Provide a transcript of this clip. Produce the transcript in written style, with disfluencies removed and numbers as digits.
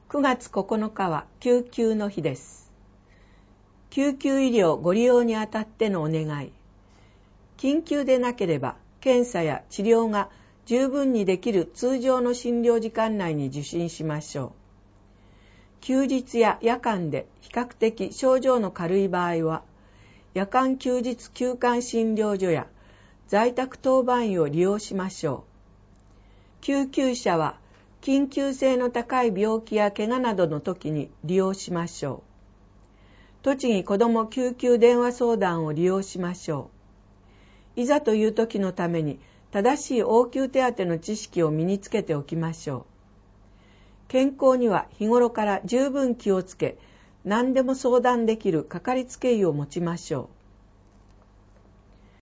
9月9日は救急の日です。救急医療ご利用にあたってのお願い。緊急でなければ検査や治療が十分にできる通常の診療時間内に受診しましょう。休日や夜間で比較的症状の軽い場合は、夜間休日休館診療所や在宅当番医を利用しましょう。救急車は緊急性の高い病気や怪我などの時に利用しましょう。栃木子ども救急電話相談を利用しましょう。いざという時のために正しい応急手当の知識を身につけておきましょう。健康には日頃から十分気をつけ、何でも相談できるかかりつけ医を持ちましょう。